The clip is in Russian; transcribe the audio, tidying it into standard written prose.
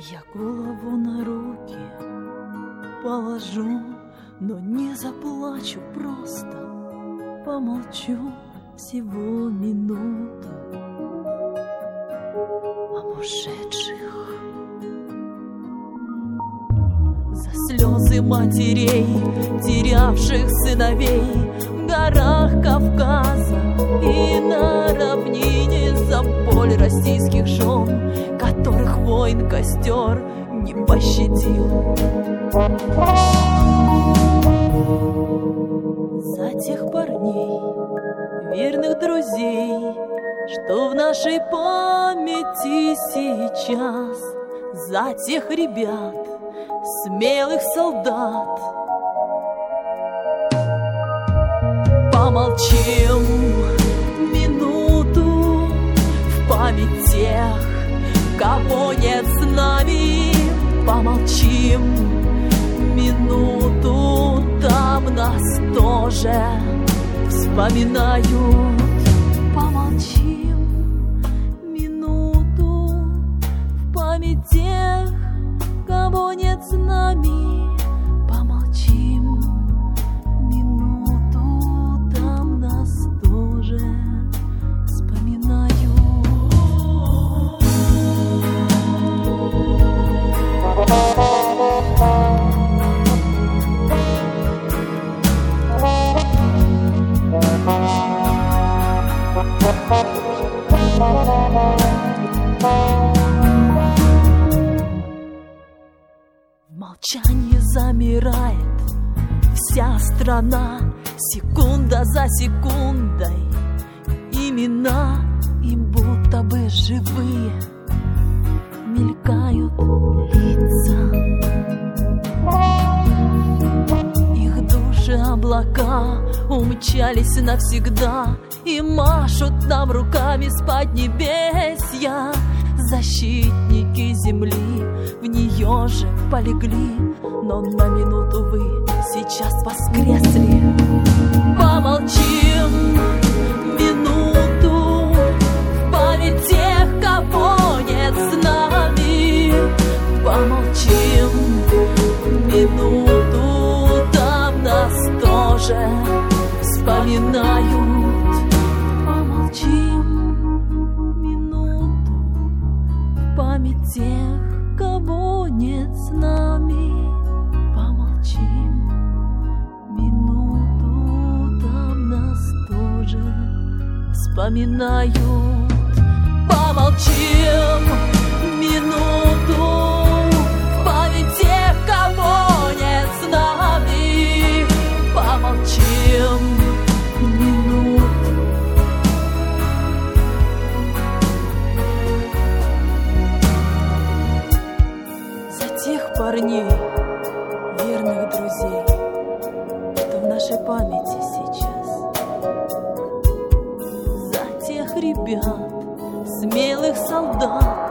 Я голову на руки положу, но не заплачу, просто помолчу всего минуту об ушедших. За слезы матерей, терявших сыновей в горах Кавказа и на равнине, за боль российских жен, которых воин костер не пощадил. За тех парней, верных друзей, что в нашей памяти сейчас, за тех ребят, смелых солдат. Помолчим минуту в память тех, кого нет с нами. Помолчим минуту, там нас тоже вспоминают. Помолчим минуту в память тех, кого нет с нами. Помолчим минуту, там нас тоже вспоминают. В молчании замирает вся страна, секунда за секундой. Имена им будто бы живые, мелькают лица. Их души облака умчались навсегда и машут нам руками с поднебесья. Защитники земли в нее же полегли, но на минуту вы сейчас воскресли. Помолчим минуту в память тех, кого нет с нами. Помолчим минуту, там нас тоже вспоминают. Помолчим минуту в память тех, кого нет с нами. Помолчим минуту, там нас тоже вспоминают. Помолчим минуту в память тех, кого нет с нами. Помолчим минуту. За тех парней, верных друзей, что в нашей памяти сейчас. За тех ребят, смелых солдат,